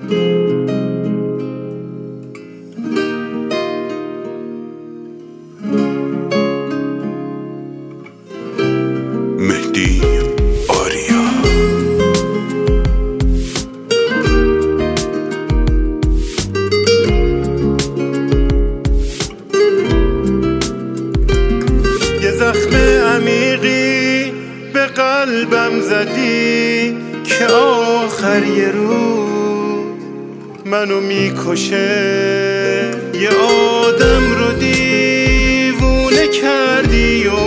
مهدی آریا. یه زخم عمیقی به قلبم زدی که آخر یه روز منو میکشه. یه آدم رو دیوونه کردی و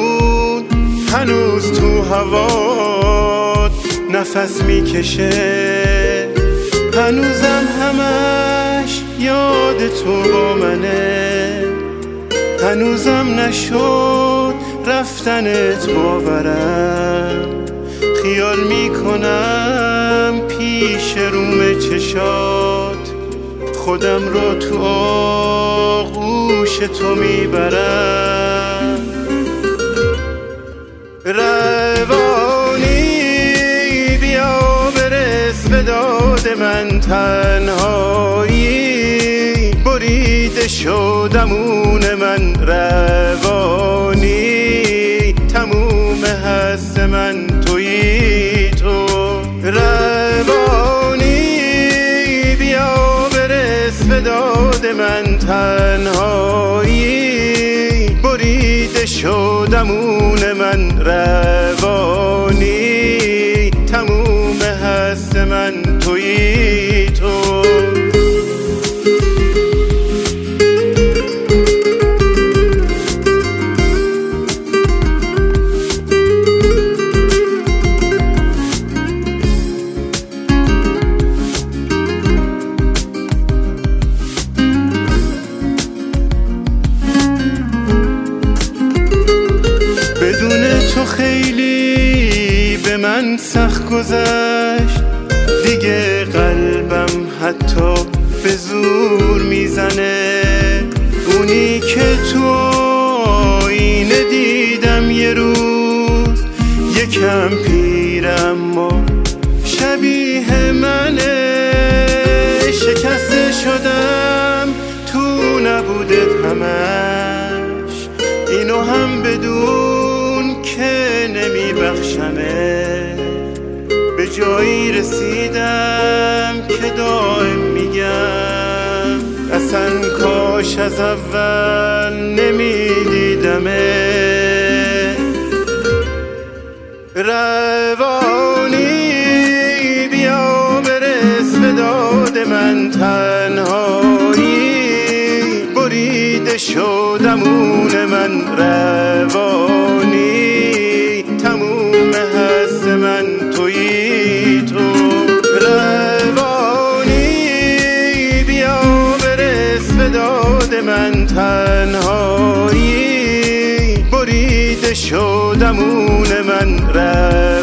هنوز تو هوات نفس میکشه. هنوزم همش یاد تو با منه، هنوزم نشد رفتنت باورم. خیال میکنم پیش روم چشات خودم رو تو آغوش تو میبرم. روانی بیا برس به داد من، تنهایی بریده شدمون من. روانی تموم هست من تویی تو. روانی بیا برس به داد من، تنهایی بریده شدمون من. روانی تموم هست من تویی تو. تو خیلی به من سخت گذشت دیگه، قلبم حتی به زور میزنه. اونی که تو آینه دیدم یه روز، یکم پیرم اما شبیه منه. شکسته شدم تو نبودت همش، اینو هم بدون که نمیبخشمه. به جایی رسیدم که دائم میگم اصلا کاش از اول نمیدیدمه. روانی بیا برس به داد من، تنهایی بریده شدمون من. روانی تموم هست من تویی تو. روانی بیا برس به داد من، تنهایی بریده شدمون من.